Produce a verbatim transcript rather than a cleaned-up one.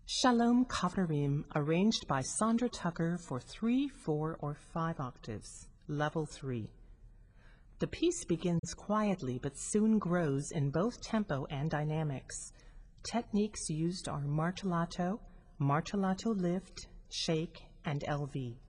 Shalom Kavarim, arranged by Sandra Tucker for three, four, or five octaves, level three. The piece begins quietly but soon grows in both tempo and dynamics. Techniques used are martellato, martellato lift, shake, and L V.